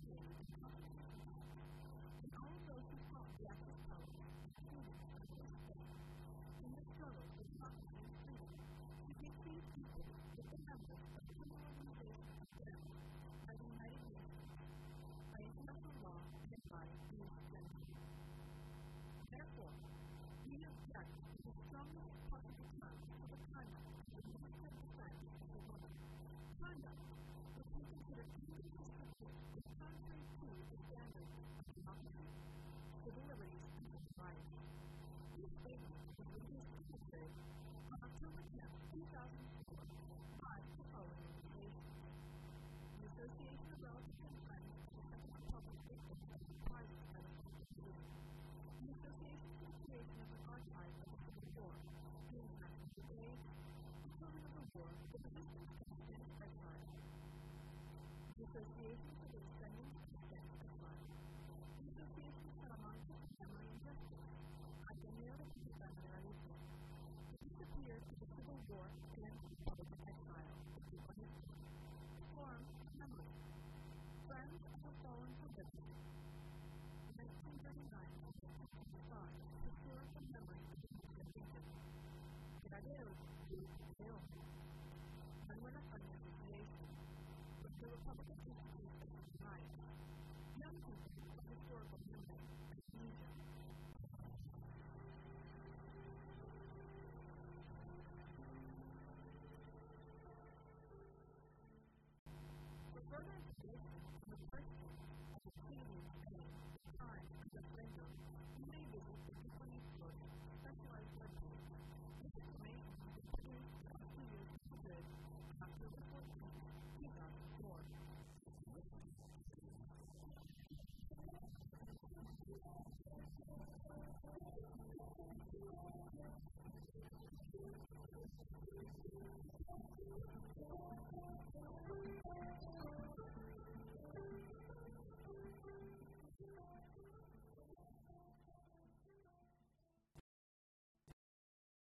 created in competition and all of those who fought the Axis powers succeeded in this day. In the struggle for democracy and freedom, to get these people with the members of criminal organizations condemned by the United Nations, by international law, and by the UN. Therefore, we object to the strongest possible terms of the conduct of the military defense of the woman. Conduct which we consider inconsistent with and contrary to the standards of democracy, civil liberties, and human rights. This statement was released in Madrid on October 10, 2004, by the following organizations: the Association of Relatives and Friends of the Second Republic Victims of Reprisals by the Soviet Union, the Association for the Creation of an Archive of the Civil War, the International Brigade, the Children of the War, the Resistance Against Exile, the Association for the Descendants of Against Exile, the Association Salamanca for Memory and Justice, Ateneo de Ciudadanía, the Disappeared of the Civil War and Republic of Exile, the Forum of Memory, Friends of the Fallen Publicity, 1939-1955, Historical Memory of the Region, Graderos de León, Manuel Azaña Association, the Republic of History and Human Rights, Young People of Historical Memory, Amnesia. For further information on the person of the previous name, time, and referendum, you may visit the Equity Source specialized webpage. This information was produced by Studios Madrid on October 14, 2004.